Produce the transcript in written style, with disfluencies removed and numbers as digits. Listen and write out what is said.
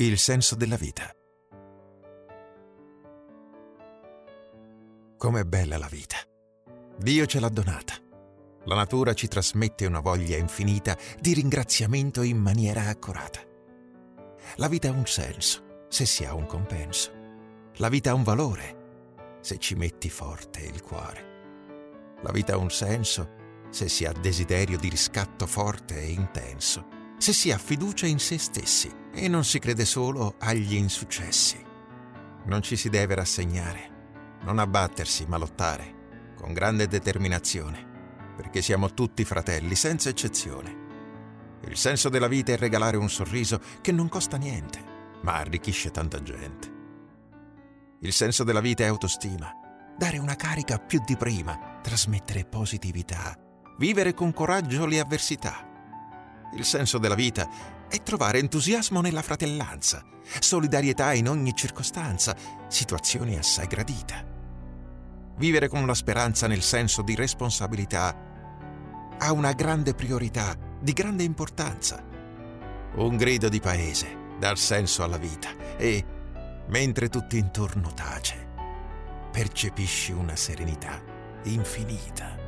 Il senso della vita. Com'è bella la vita! Dio ce l'ha donata. La natura ci trasmette una voglia infinita di ringraziamento in maniera accurata. La vita ha un senso, se si ha un compenso. La vita ha un valore, se ci metti forte il cuore. La vita ha un senso, se si ha desiderio di riscatto forte e intenso, se si ha fiducia in se stessi e non si crede solo agli insuccessi. Non ci si deve rassegnare, non abbattersi ma lottare, con grande determinazione, perché siamo tutti fratelli, senza eccezione. Il senso della vita è regalare un sorriso che non costa niente, ma arricchisce tanta gente. Il senso della vita è autostima, dare una carica più di prima, trasmettere positività, vivere con coraggio le avversità. Il senso della vita è trovare entusiasmo nella fratellanza, solidarietà in ogni circostanza, situazioni assai gradite. Vivere con la speranza nel senso di responsabilità ha una grande priorità, di grande importanza. Un grido di paese dà senso alla vita e, mentre tutto intorno tace, percepisci una serenità infinita.